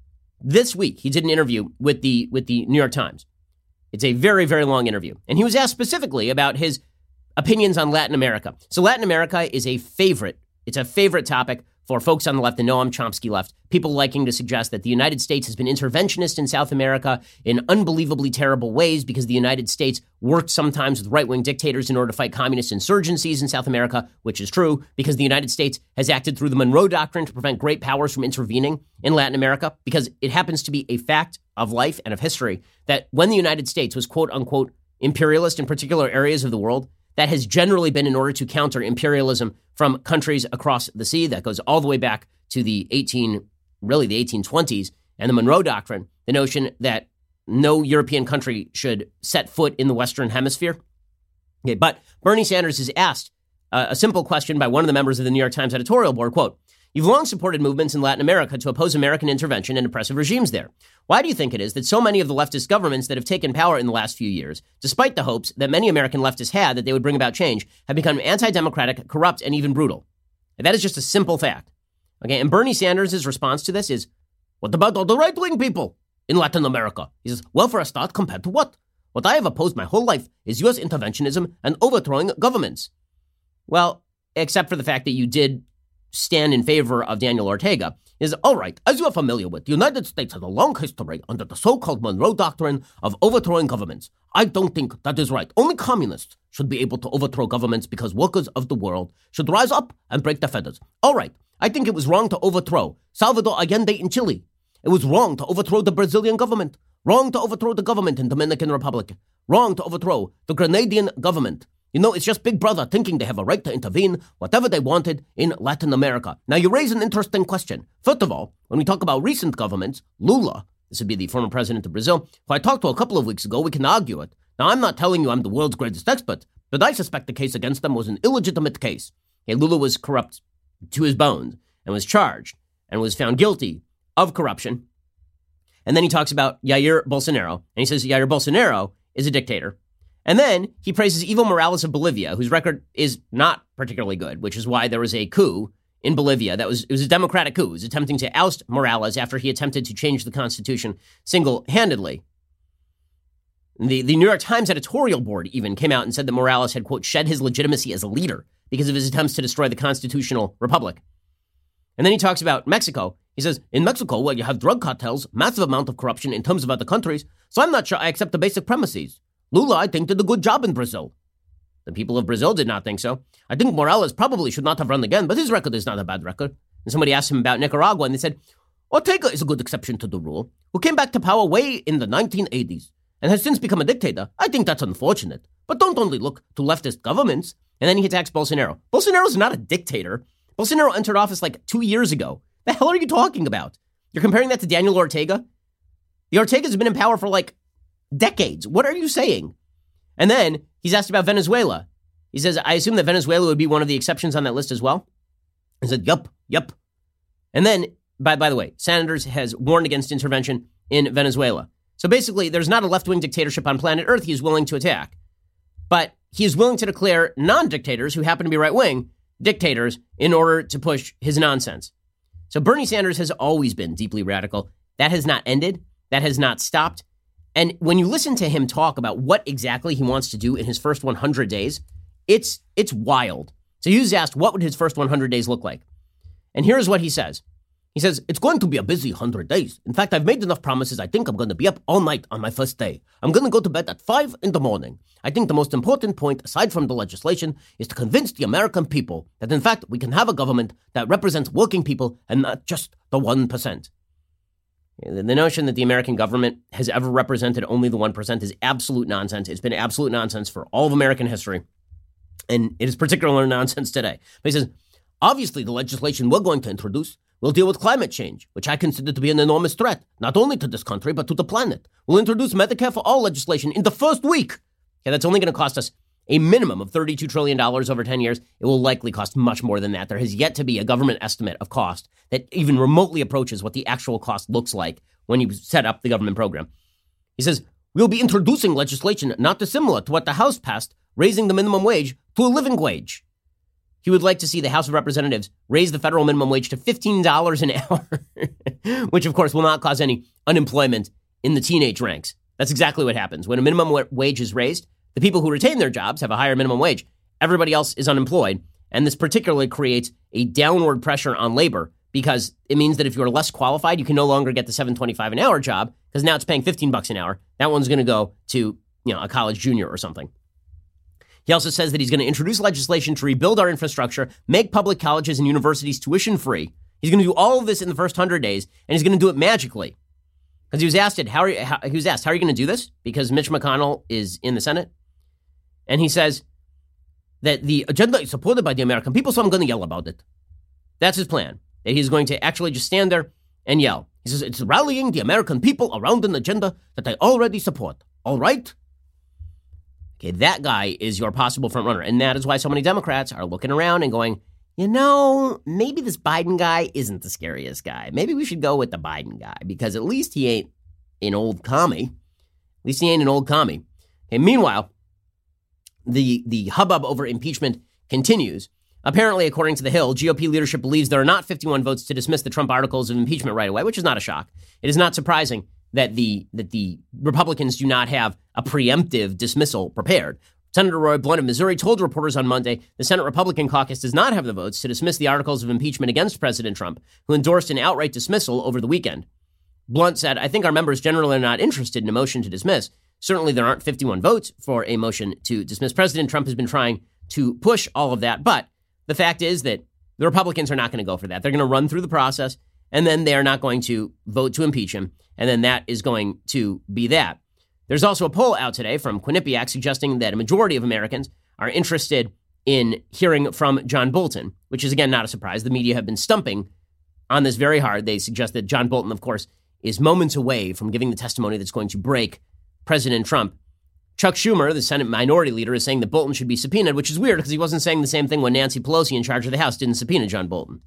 this week he did an interview with the with the New York Times. It's a very, very long interview. And he was asked specifically about his opinions on Latin America. So Latin America is a favorite. It's a favorite topic for folks on the left, the Noam Chomsky left, people liking to suggest that the United States has been interventionist in South America in unbelievably terrible ways because the United States worked sometimes with right-wing dictators in order to fight communist insurgencies in South America, which is true because the United States has acted through the Monroe Doctrine to prevent great powers from intervening in Latin America, because it happens to be a fact of life and of history that when the United States was quote-unquote imperialist in particular areas of the world, that has generally been in order to counter imperialism from countries across the sea. That goes all the way back to the eighteen, really the eighteen twenties, and the Monroe Doctrine, the notion that no European country should set foot in the Western Hemisphere. Okay, but Bernie Sanders is asked uh, a simple question by one of the members of the New York Times editorial board, quote, "You've long supported movements in Latin America to oppose American intervention and oppressive regimes there. Why do you think it is that so many of the leftist governments that have taken power in the last few years, despite the hopes that many American leftists had that they would bring about change, have become anti-democratic, corrupt, and even brutal?" And that is just a simple fact. Okay, and Bernie Sanders' response to this is, "What about all the right-wing people in Latin America?" He says, "Well, for a start, compared to what? What I have opposed my whole life is U S interventionism and overthrowing governments." Well, except for the fact that you did stand in favor of Daniel Ortega, is, all right, as you are familiar with, the United States has a long history under the so-called Monroe Doctrine of overthrowing governments. I don't think that is right. Only communists should be able to overthrow governments because workers of the world should rise up and break their feathers. All right, I think it was wrong to overthrow Salvador Allende in Chile. It was wrong to overthrow the Brazilian government. Wrong to overthrow the government in Dominican Republic. Wrong to overthrow the Grenadian government. You know, it's just Big Brother thinking they have a right to intervene whatever they wanted in Latin America. Now, you raise an interesting question. First of all, when we talk about recent governments, Lula This would be the former president of Brazil, who I talked to a couple of weeks ago. We can argue it. Now, I'm not telling you I'm the world's greatest expert, but I suspect the case against them was an illegitimate case. Okay, Lula was corrupt to his bones and was charged and was found guilty of corruption. And then he talks about Jair Bolsonaro, and he says Jair Bolsonaro is a dictator. And then he praises Evo Morales of Bolivia, whose record is not particularly good, which is why there was a coup in Bolivia. That was, it was a democratic coup. It was attempting to oust Morales after he attempted to change the constitution single-handedly. The, the New York Times editorial board even came out and said that Morales had, quote, shed his legitimacy as a leader because of his attempts to destroy the constitutional republic. And then he talks about Mexico. He says, in Mexico, well, you have drug cartels, massive amount of corruption in terms of other countries, so I'm not sure I accept the basic premises. Lula, I think, did a good job in Brazil. The people of Brazil did not think so. I think Morales probably should not have run again, but his record is not a bad record. And somebody asked him about Nicaragua, and they said, Ortega is a good exception to the rule, who came back to power way in the nineteen eighties and has since become a dictator. I think that's unfortunate. But don't only look to leftist governments. And then he attacks Bolsonaro. Bolsonaro's not a dictator. Bolsonaro entered office like two years ago. The hell are you talking about? You're comparing that to Daniel Ortega? The Ortegas have been in power for like decades. What are you saying? And then he's asked about Venezuela. He says, I assume that Venezuela would be one of the exceptions on that list as well. He said, yup, yup. And then, by, by the way, Sanders has warned against intervention in Venezuela. So basically, there's not a left-wing dictatorship on planet Earth he is willing to attack. But he is willing to declare non-dictators who happen to be right-wing dictators in order to push his nonsense. So Bernie Sanders has always been deeply radical. That has not ended. That has not stopped. And when you listen to him talk about what exactly he wants to do in his first one hundred days, it's it's wild. So he was asked, what would his first one hundred days look like? And here's what he says. He says, it's going to be a busy one hundred days. In fact, I've made enough promises. I think I'm going to be up all night on my first day. I'm going to go to bed at five in the morning. I think the most important point, aside from the legislation, is to convince the American people that, in fact, we can have a government that represents working people and not just the one percent. The notion that the American government has ever represented only the one percent is absolute nonsense. It's been absolute nonsense for all of American history. And it is particular nonsense today. But he says, obviously, the legislation we're going to introduce will deal with climate change, which I consider to be an enormous threat, not only to this country, but to the planet. We'll introduce Medicare for all legislation in the first week. Okay, that's only going to cost us a minimum of thirty-two trillion dollars over ten years. It will likely cost much more than that. There has yet to be a government estimate of cost that even remotely approaches what the actual cost looks like when you set up the government program. He says, we'll be introducing legislation not dissimilar to what the House passed, raising the minimum wage to a living wage. He would like to see the House of Representatives raise the federal minimum wage to fifteen dollars an hour, which, of course, will not cause any unemployment in the teenage ranks. That's exactly what happens. When a minimum wa- wage is raised, the people who retain their jobs have a higher minimum wage. Everybody else is unemployed. And this particularly creates a downward pressure on labor because it means that if you're less qualified, you can no longer get the seven twenty-five an hour job because now it's paying fifteen bucks an hour. That one's going to go to, you know, a college junior or something. He also says that he's going to introduce legislation to rebuild our infrastructure, make public colleges and universities tuition free. He's going to do all of this in the first hundred days, and he's going to do it magically. Because he was asked, it, how, are you, how he was asked, how are you going to do this? Because Mitch McConnell is in the Senate. And he says that the agenda is supported by the American people, so I'm going to yell about it. That's his plan. That he's going to actually just stand there and yell. He says, it's rallying the American people around an agenda that I already support. All right? Okay, that guy is your possible front runner. And that is why so many Democrats are looking around and going, you know, maybe this Biden guy isn't the scariest guy. Maybe we should go with the Biden guy because at least he ain't an old commie. At least he ain't an old commie. Okay, meanwhile, the, the hubbub over impeachment continues. Apparently, according to The Hill, G O P leadership believes there are not fifty-one votes to dismiss the Trump articles of impeachment right away, which is not a shock. It is not surprising that the that the Republicans do not have a preemptive dismissal prepared. Senator Roy Blunt of Missouri told reporters on Monday the Senate Republican caucus does not have the votes to dismiss the articles of impeachment against President Trump, who endorsed an outright dismissal over the weekend. Blunt said, I think our members generally are not interested in a motion to dismiss. Certainly there aren't fifty-one votes for a motion to dismiss. President Trump has been trying to push all of that, but the fact is that the Republicans are not going to go for that. They're going to run through the process, and then they are not going to vote to impeach him, and then that is going to be that. There's also a poll out today from Quinnipiac suggesting that a majority of Americans are interested in hearing from John Bolton, which is, again, not a surprise. The media have been stumping on this very hard. They suggest that John Bolton, of course, is moments away from giving the testimony that's going to break President Trump. Chuck Schumer, the Senate minority leader, is saying that Bolton should be subpoenaed, which is weird because he wasn't saying the same thing when Nancy Pelosi, in charge of the House, didn't subpoena John Bolton.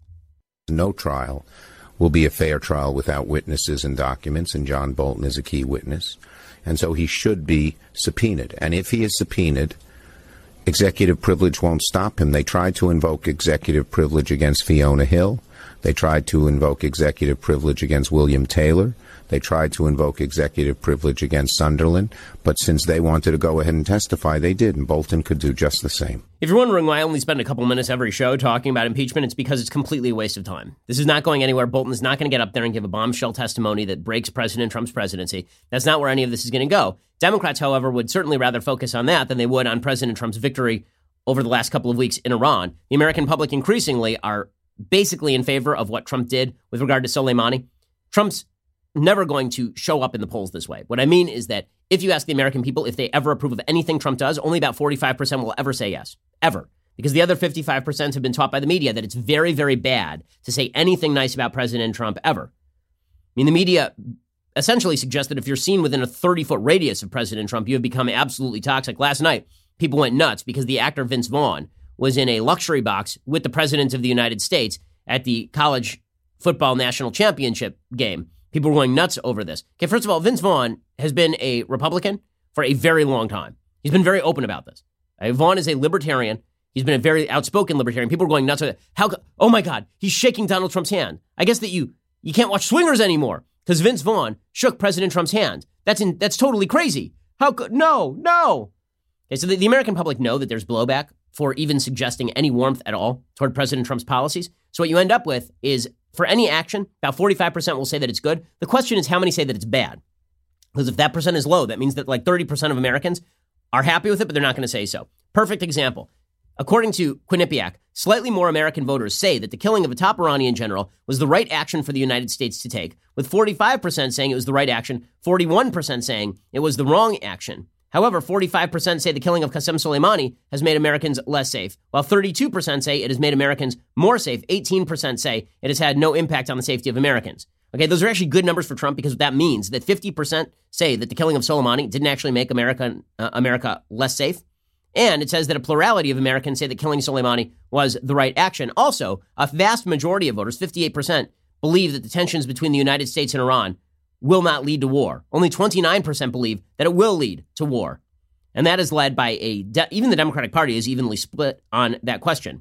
No trial will be a fair trial without witnesses and documents, and John Bolton is a key witness. And so he should be subpoenaed. And if he is subpoenaed, executive privilege won't stop him. They tried to invoke executive privilege against Fiona Hill. They tried to invoke executive privilege against William Taylor. They tried to invoke executive privilege against Sunderland. But since they wanted to go ahead and testify, they did. And Bolton could do just the same. If you're wondering why I only spend a couple minutes every show talking about impeachment, it's because it's completely a waste of time. This is not going anywhere. Bolton is not going to get up there and give a bombshell testimony that breaks President Trump's presidency. That's not where any of this is going to go. Democrats, however, would certainly rather focus on that than they would on President Trump's victory over the last couple of weeks in Iran. The American public increasingly are basically in favor of what Trump did with regard to Soleimani. Trump's never going to show up in the polls this way. What I mean is that if you ask the American people if they ever approve of anything Trump does, only about forty-five percent will ever say yes, ever. Because the other fifty-five percent have been taught by the media that it's very, very bad to say anything nice about President Trump ever. I mean, the media essentially suggests that if you're seen within a thirty-foot radius of President Trump, you have become absolutely toxic. Last night, people went nuts because the actor Vince Vaughn was in a luxury box with the President of the United States at the college football national championship game. People were going nuts over this. Okay, first of all, Vince Vaughn has been a Republican for a very long time. He's been very open about this. Uh, Vaughn is a libertarian. He's been a very outspoken libertarian. People are going nuts with it. How? Oh my God, he's shaking Donald Trump's hand. I guess that you you can't watch Swingers anymore because Vince Vaughn shook President Trump's hand. That's in, that's totally crazy. How could? No, no. Okay, so the, the American public know that there's blowback for even suggesting any warmth at all toward President Trump's policies. So what you end up with is, for any action, about forty-five percent will say that it's good. The question is how many say that it's bad? Because if that percent is low, that means that like thirty percent of Americans are happy with it, but they're not going to say so. Perfect example. According to Quinnipiac, slightly more American voters say that the killing of a top Iranian general was the right action for the United States to take, with forty-five percent saying it was the right action, forty-one percent saying it was the wrong action. However, forty-five percent say the killing of Qasem Soleimani has made Americans less safe, while thirty-two percent say it has made Americans more safe. eighteen percent say it has had no impact on the safety of Americans. Okay, those are actually good numbers for Trump because that means that fifty percent say that the killing of Soleimani didn't actually make America, uh, America less safe. And it says that a plurality of Americans say that killing Soleimani was the right action. Also, a vast majority of voters, fifty-eight percent, believe that the tensions between the United States and Iran will not lead to war. Only twenty-nine percent believe that it will lead to war. And that is led by a, de- even the Democratic Party is evenly split on that question.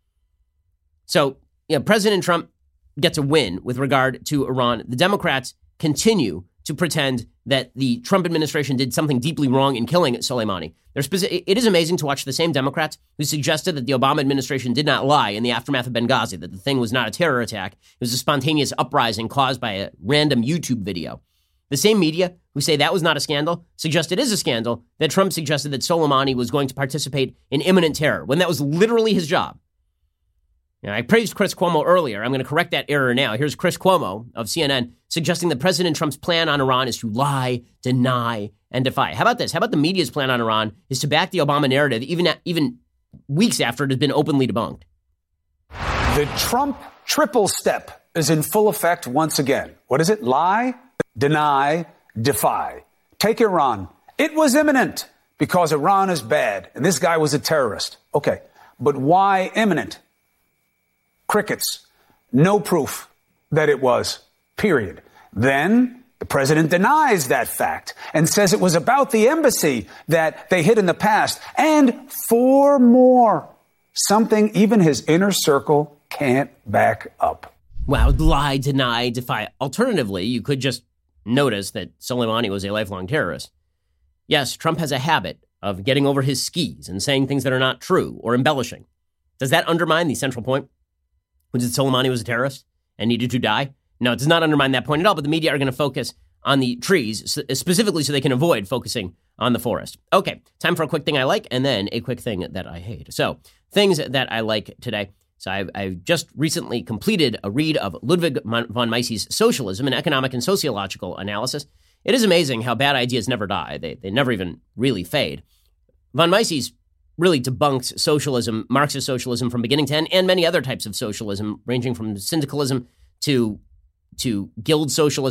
So, you know, President Trump gets a win with regard to Iran. The Democrats continue to pretend that the Trump administration did something deeply wrong in killing Soleimani. They're speci- it is amazing to watch the same Democrats who suggested that the Obama administration did not lie in the aftermath of Benghazi, that the thing was not a terror attack. It was a spontaneous uprising caused by a random YouTube video. The same media who say that was not a scandal suggest it is a scandal that Trump suggested that Soleimani was going to participate in imminent terror when that was literally his job. Now, I praised Chris Cuomo earlier. I'm going to correct that error now. Here's Chris Cuomo of C N N suggesting that President Trump's plan on Iran is to lie, deny, and defy. How about this? How about the media's plan on Iran is to back the Obama narrative even, even weeks after it has been openly debunked? The Trump triple step is in full effect once again. What is it? Lie, deny, defy. Take Iran. It was imminent because Iran is bad and this guy was a terrorist. Okay, but why imminent? Crickets. No proof that it was, period. Then the president denies that fact and says it was about the embassy that they hid in the past and four more. Something even his inner circle can't back up. Wow, lie, deny, defy. Alternatively, you could just notice that Soleimani was a lifelong terrorist. Yes, Trump has a habit of getting over his skis and saying things that are not true or embellishing. Does that undermine the central point? Which is Soleimani was a terrorist and needed to die? No, it does not undermine that point at all, but the media are going to focus on the trees, specifically so they can avoid focusing on the forest. Okay, time for a quick thing I like and then a quick thing that I hate. So, things that I like today. So I, I just recently completed a read of Ludwig von Mises' Socialism, an economic and sociological analysis. It is amazing how bad ideas never die. They, they never even really fade. Von Mises really debunks socialism, Marxist socialism from beginning to end, and many other types of socialism, ranging from syndicalism to, to guild socialism.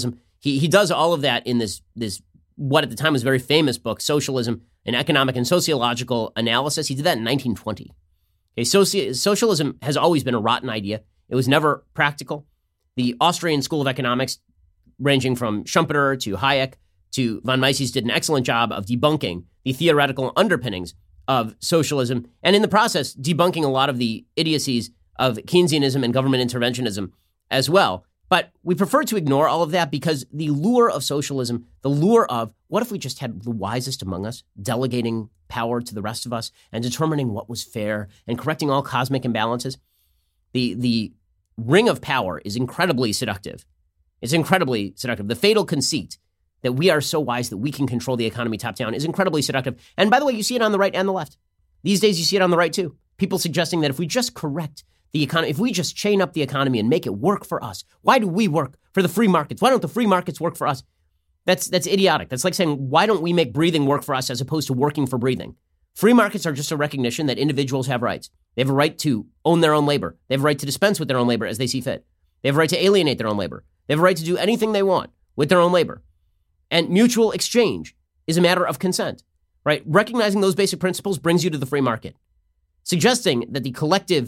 He he does all of that in this, this what at the time was a very famous book, Socialism, an Economic and Sociological Analysis. He did that in nineteen twenty. Okay, soci- socialism has always been a rotten idea. It was never practical. The Austrian School of Economics, ranging from Schumpeter to Hayek to von Mises, did an excellent job of debunking the theoretical underpinnings of socialism, and in the process, debunking a lot of the idiocies of Keynesianism and government interventionism as well. But we prefer to ignore all of that because the lure of socialism, the lure of what if we just had the wisest among us delegating power to the rest of us and determining what was fair and correcting all cosmic imbalances, the the ring of power is incredibly seductive. It's incredibly seductive. The fatal conceit that we are so wise that we can control the economy top down is incredibly seductive. And by the way, you see it on the right and the left. These days, you see it on the right too. People suggesting that if we just correct the economy, if we just chain up the economy and make it work for us, why do we work for the free markets? Why don't the free markets work for us? That's that's idiotic. That's like saying, why don't we make breathing work for us as opposed to working for breathing? Free markets are just a recognition that individuals have rights. They have a right to own their own labor. They have a right to dispense with their own labor as they see fit. They have a right to alienate their own labor. They have a right to do anything they want with their own labor. And mutual exchange is a matter of consent, right? Recognizing those basic principles brings you to the free market. Suggesting that the collective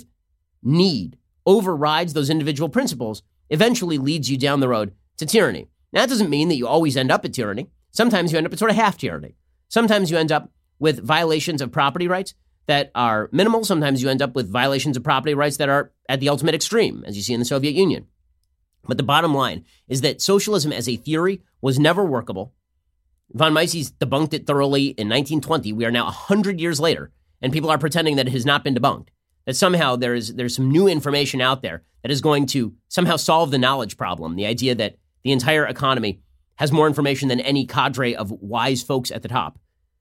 need overrides those individual principles eventually leads you down the road to tyranny. Now, that doesn't mean that you always end up at tyranny. Sometimes you end up at sort of half tyranny. Sometimes you end up with violations of property rights that are minimal. Sometimes you end up with violations of property rights that are at the ultimate extreme, as you see in the Soviet Union. But the bottom line is that socialism as a theory was never workable. Von Mises debunked it thoroughly in nineteen twenty. We are now one hundred years later, and people are pretending that it has not been debunked, that somehow there is there's some new information out there that is going to somehow solve the knowledge problem, the idea that the entire economy has more information than any cadre of wise folks at the top.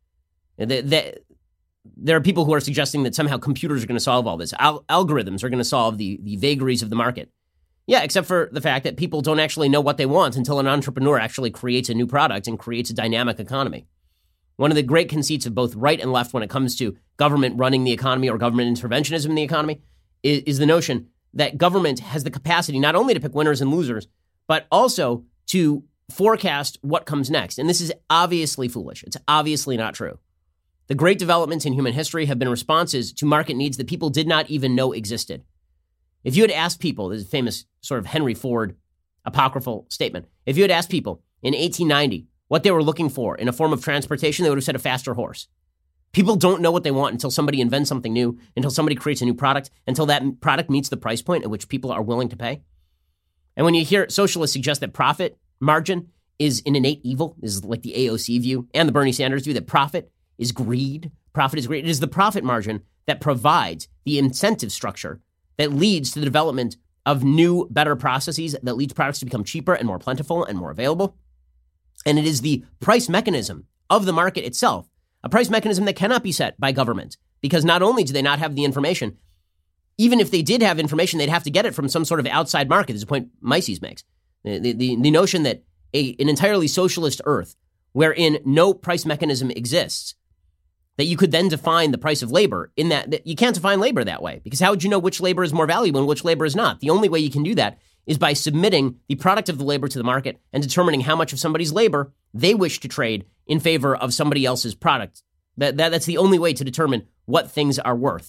The, the, there are people who are suggesting that somehow computers are going to solve all this. Al- algorithms are going to solve the, the vagaries of the market. Yeah, except for the fact that people don't actually know what they want until an entrepreneur actually creates a new product and creates a dynamic economy. One of the great conceits of both right and left when it comes to government running the economy or government interventionism in the economy is, is the notion that government has the capacity not only to pick winners and losers, but also to forecast what comes next. And this is obviously foolish. It's obviously not true. The great developments in human history have been responses to market needs that people did not even know existed. If you had asked people, this is a famous sort of Henry Ford apocryphal statement, if you had asked people in eighteen ninety what they were looking for in a form of transportation, they would have said a faster horse. People don't know what they want until somebody invents something new, until somebody creates a new product, until that product meets the price point at which people are willing to pay. And when you hear socialists suggest that profit margin is an innate evil, this is like the A O C view and the Bernie Sanders view, that profit is greed, profit is greed. It is the profit margin that provides the incentive structure that leads to the development of new, better processes that leads products to become cheaper and more plentiful and more available. And it is the price mechanism of the market itself, a price mechanism that cannot be set by government, because not only do they not have the information, even if they did have information, they'd have to get it from some sort of outside market. This is a point Mises makes. The, the, the notion that a, an entirely socialist earth, wherein no price mechanism exists, that you could then define the price of labor in that, that you can't define labor that way, because how would you know which labor is more valuable and which labor is not? The only way you can do that is by submitting the product of the labor to the market and determining how much of somebody's labor they wish to trade in favor of somebody else's product. That, that that's the only way to determine what things are worth.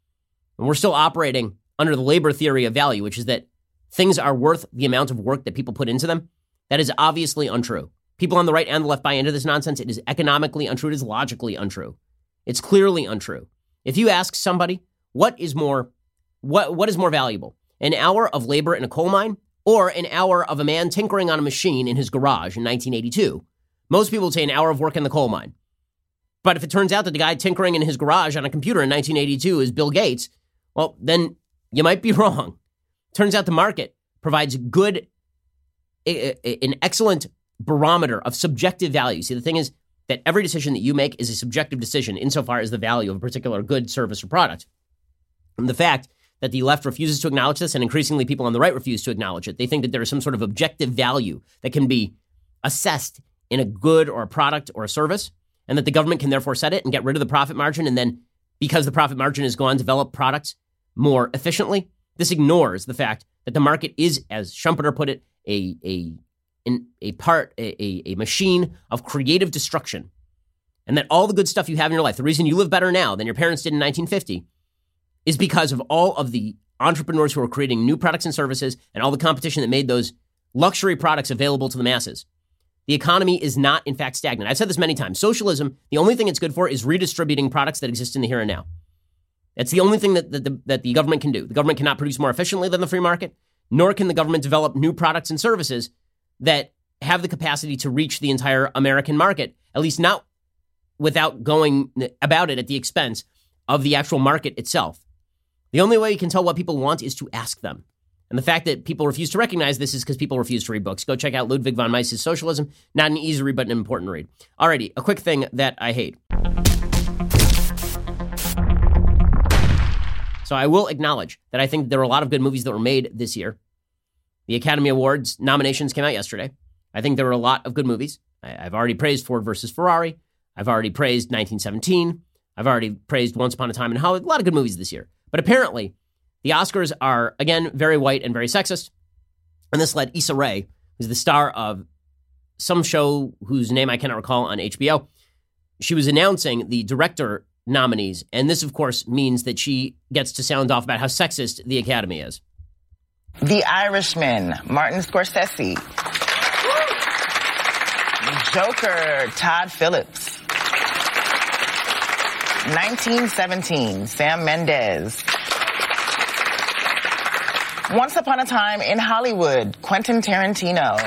And we're still operating under the labor theory of value, which is that things are worth the amount of work that people put into them. That is obviously untrue. People on the right and the left buy into this nonsense. It is economically untrue. It is logically untrue. It's clearly untrue. If you ask somebody what is more, what what is more valuable, an hour of labor in a coal mine or an hour of a man tinkering on a machine in his garage in nineteen eighty-two, most people would say an hour of work in the coal mine. But if it turns out that the guy tinkering in his garage on a computer in nineteen eighty-two is Bill Gates, well, then you might be wrong. Turns out the market provides good, an excellent barometer of subjective value. See, the thing is that every decision that you make is a subjective decision insofar as the value of a particular good, service, or product. And the fact that the left refuses to acknowledge this, and increasingly people on the right refuse to acknowledge it, they think that there is some sort of objective value that can be assessed in a good or a product or a service, and that the government can therefore set it and get rid of the profit margin, and then because the profit margin is gone, develop products more efficiently. This ignores the fact that the market is, as Schumpeter put it, a, a in a part, a, a machine of creative destruction, and that all the good stuff you have in your life, the reason you live better now than your parents did in nineteen fifty, is because of all of the entrepreneurs who are creating new products and services and all the competition that made those luxury products available to the masses. The economy is not, in fact, stagnant. I've said this many times. Socialism, the only thing it's good for is redistributing products that exist in the here and now. That's the only thing that, that, the, that the government can do. The government cannot produce more efficiently than the free market, nor can the government develop new products and services that have the capacity to reach the entire American market, at least not without going about it at the expense of the actual market itself. The only way you can tell what people want is to ask them. And the fact that people refuse to recognize this is because people refuse to read books. Go check out Ludwig von Mises' Socialism. Not an easy read, but an important read. Alrighty, a quick thing that I hate. So I will acknowledge that I think there were a lot of good movies that were made this year. The Academy Awards nominations came out yesterday. I think there were a lot of good movies. I, I've already praised Ford versus Ferrari. I've already praised nineteen seventeen. I've already praised Once Upon a Time in Hollywood. A lot of good movies this year. But apparently, the Oscars are, again, very white and very sexist. And this led Issa Rae, who's the star of some show whose name I cannot recall on H B O. She was announcing the director nominees. And this, of course, means that she gets to sound off about how sexist the Academy is. The Irishman, Martin Scorsese. Joker, Todd Phillips. nineteen seventeen, Sam Mendes. Once Upon a Time in Hollywood, Quentin Tarantino.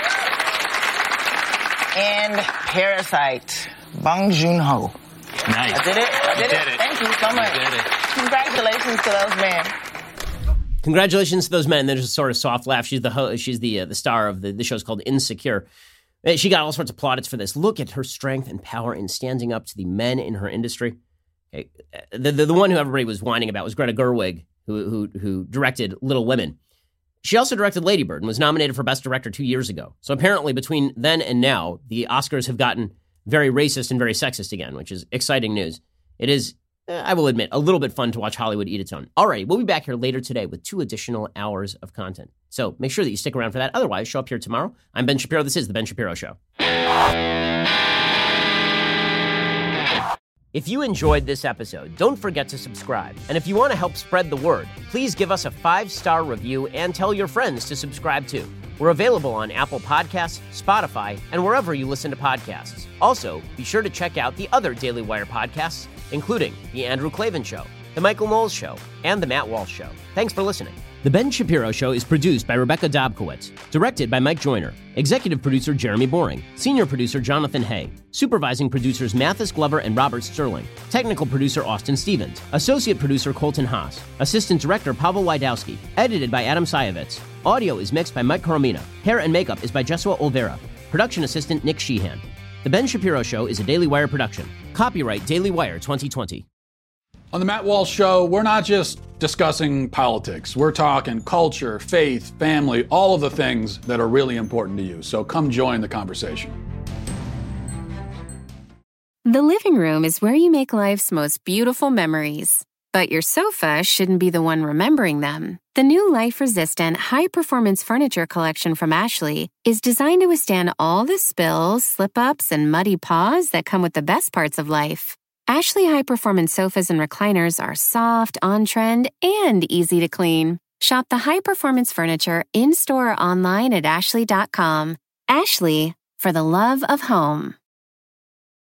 And Parasite, Bong Joon-ho. Nice. I did it. I did, you it. did it. Thank you so much. You did it. Congratulations to those men. Congratulations to those men. There's a sort of soft laugh. She's the ho- she's the uh, the star of the, the show's called Insecure. She got all sorts of plaudits for this. Look at her strength and power in standing up to the men in her industry. Okay. The, the the one who everybody was whining about was Greta Gerwig, who who who directed Little Women. She also directed Lady Bird and was nominated for Best Director two years ago. So apparently between then and now, the Oscars have gotten very racist and very sexist again, which is exciting news. It is, I will admit, a little bit fun to watch Hollywood eat its own. All right, we'll be back here later today with two additional hours of content. So make sure that you stick around for that. Otherwise, show up here tomorrow. I'm Ben Shapiro. This is The Ben Shapiro Show. If you enjoyed this episode, don't forget to subscribe. And if you want to help spread the word, please give us a five-star review and tell your friends to subscribe too. We're available on Apple Podcasts, Spotify, and wherever you listen to podcasts. Also, be sure to check out the other Daily Wire podcasts, including The Andrew Klavan Show, The Michael Knowles Show, and The Matt Walsh Show. Thanks for listening. The Ben Shapiro Show is produced by Rebecca Dobkowitz, directed by Mike Joyner, executive producer Jeremy Boring, senior producer Jonathan Hay, supervising producers Mathis Glover and Robert Sterling, technical producer Austin Stevens, associate producer Colton Haas, assistant director Pavel Wydowski, edited by Adam Sayevitz. Audio is mixed by Mike Coromina. Hair and makeup is by Jesua Olvera. Production assistant Nick Sheehan. The Ben Shapiro Show is a Daily Wire production. Copyright Daily Wire twenty twenty. On the Matt Walsh Show, we're not just discussing politics. We're talking culture, faith, family, all of the things that are really important to you. So come join the conversation. The living room is where you make life's most beautiful memories. But your sofa shouldn't be the one remembering them. The new life-resistant, high-performance furniture collection from Ashley is designed to withstand all the spills, slip-ups, and muddy paws that come with the best parts of life. Ashley high-performance sofas and recliners are soft, on-trend, and easy to clean. Shop the high-performance furniture in-store or online at ashley dot com. Ashley, for the love of home.